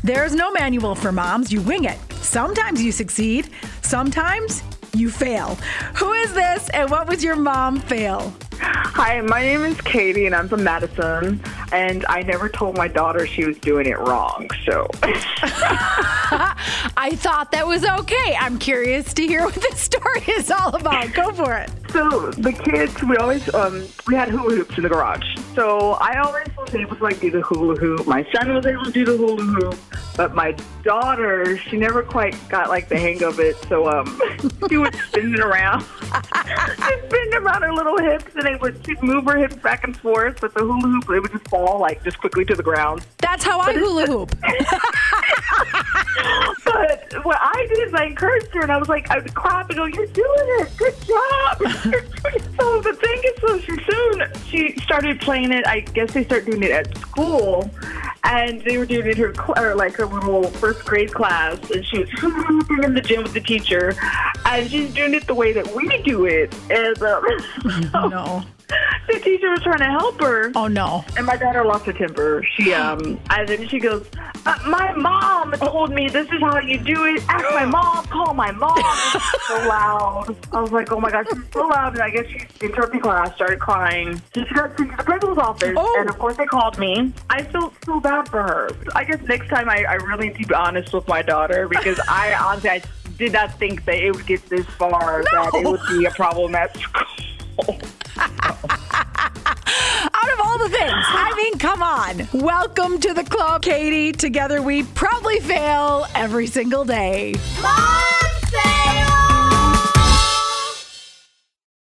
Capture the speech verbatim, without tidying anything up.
There's no manual for moms. You wing it. Sometimes you succeed. Sometimes you fail. Who is this and what was your mom fail? Hi, my name is Katie and I'm from Madison. And I never told my daughter she was doing it wrong, so. I thought that was okay. I'm curious to hear what this story is all about. Go for it. So the kids, we always, um, we had hula hoops in the garage. So I always was able to like do the hula hoop. My son was able to do the hula hoop. But my daughter, she never quite got like the hang of it. So um, she would spin it around. She'd spin around her little hips and it would, she'd move her hips back and forth. But the hula hoop, it would just fall like just quickly to the ground. That's how I hula hoop. But what I did is I encouraged her and I was like, I would clap and go, you're doing it. Good job. So the thing is, so she soon, she started playing it. I guess they started doing it at school. And they were doing it in her, cl- or like her little first grade class. And she was in the gym with the teacher. And she's doing it the way that we do it. And um, so No. the teacher was trying to help her. Oh, no. And my daughter lost her temper. She, um, and then she goes, uh, my mom told me this is how you do it. Ask my mom. Call my mom. It's so loud. I was like, oh my gosh, she's so loud. And I guess she interrupted class, started crying. So she got sent to the principal's office. Oh. And of course they called me. I felt so bad for her. I guess next time I, I really need to be honest with my daughter because I honestly, I did not think that it would get this far, No. that it would be a problem at school. Out of all the things, I mean, come on. Welcome to the club, Katie. Together we probably fail every single day. Mom!